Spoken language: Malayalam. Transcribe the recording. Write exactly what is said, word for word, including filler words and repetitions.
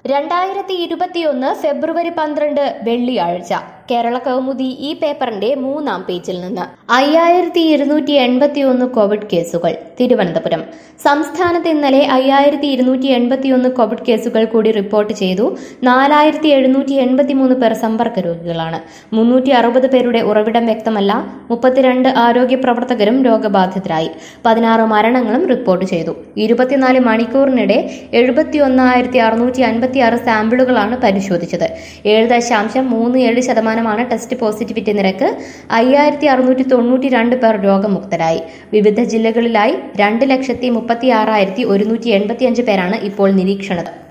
രണ്ടായിരത്തി ഇരുപത്തിയൊന്ന് ഫെബ്രുവരി പന്ത്രണ്ട് വെള്ളിയാഴ്ച കേരള കൗമുദി ഈ പേപ്പറിന്റെ മൂന്നാം പേജിൽ നിന്ന് അയ്യായിരത്തി ഇരുന്നൂറ്റി എൺപത്തി ഒന്ന് കോവിഡ് കേസുകൾ. തിരുവനന്തപുരം സംസ്ഥാനത്ത് ഇന്നലെ അയ്യായിരത്തി ഇരുന്നൂറ്റി എൺപത്തി ഒന്ന് കോവിഡ് കേസുകൾ കൂടി റിപ്പോർട്ട് ചെയ്തു. നാലായിരത്തി എഴുന്നൂറ്റി എൺപത്തി മൂന്ന് പേർ സമ്പർക്ക രോഗികളാണ്. മുന്നൂറ്റി അറുപത് പേരുടെ ഉറവിടം വ്യക്തമല്ല. മുപ്പത്തിരണ്ട് ആരോഗ്യ പ്രവർത്തകരും രോഗബാധിതരായി. പതിനാറ് മരണങ്ങളും റിപ്പോർട്ട് ചെയ്തു. ഇരുപത്തിനാല് മണിക്കൂറിനിടെ എഴുപത്തി ഒന്നായിരത്തി അറുന്നൂറ്റി അൻപത്തി ആറ് സാമ്പിളുകളാണ് പരിശോധിച്ചത്. ഏഴ് ദശാംശം മൂന്ന് ഏഴ് ശതമാനമാണ് ടെസ്റ്റ് പോസിറ്റിവിറ്റി നിരക്ക്. അയ്യായിരത്തി അറുന്നൂറ്റി തൊണ്ണൂറ്റി രണ്ട് പേർ രോഗമുക്തരായി. വിവിധ ജില്ലകളിലായി രണ്ട് ലക്ഷത്തി മുപ്പത്തി ആറായിരത്തി ഒരുന്നൂറ്റി എൺപത്തി അഞ്ച് പേരാണ് ഇപ്പോൾ നിരീക്ഷണത്തിൽ.